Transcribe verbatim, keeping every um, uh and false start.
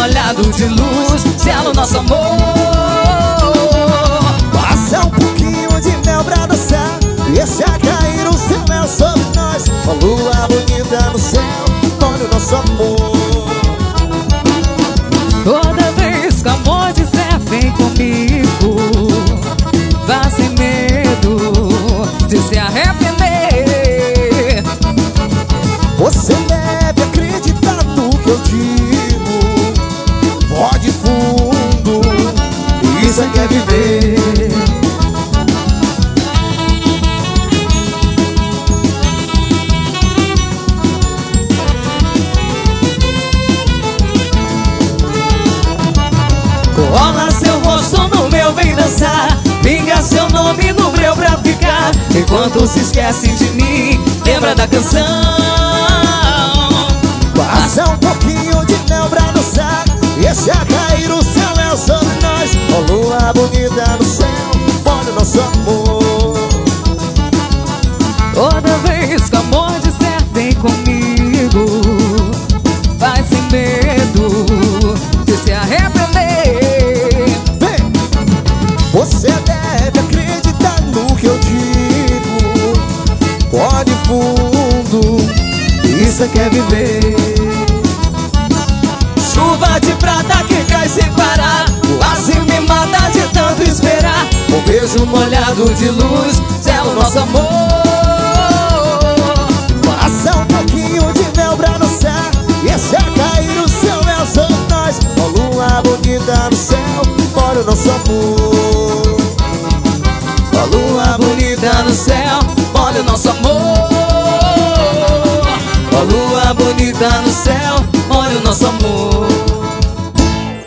molhado de luz, sela o nosso amor. Passa um pouquinho de mel pra dançar, deixa cair o seu mel sobre nós. Uma lua bonita no céu, olha o nosso amor. Toda vez que o amor disser vem comigo, vá sem medo de se arrepender. Você deve acreditar no que eu digo. Pode fundo, isso é que é viver. Cola seu rosto no meu, vem dançar. Pinga seu nome no breu pra ficar. Enquanto se esquece de mim, lembra da canção. Passa um pouquinho de mel pra dançar, deixa cair o seu mel sobre nós. Ó lua bonita no céu, olha o nosso amor. Toda vez que o amor disser vem comigo, vai sem medo de se arrepender. Vem! Você deve acreditar no que eu digo. Pode fundo, isso é que é viver. Chuva de prata que cai sem parar, quase me mata de tanto esperar. Um beijo molhado de luz, sela o nosso amor. Passa um pouquinho de mel pra dançar, deixa cair o seu mel sobre nós. Ó lua bonita no céu, olha o nosso amor. Ó lua bonita no céu, olha o nosso amor. Ó lua bonita no céu, olha o nosso amor.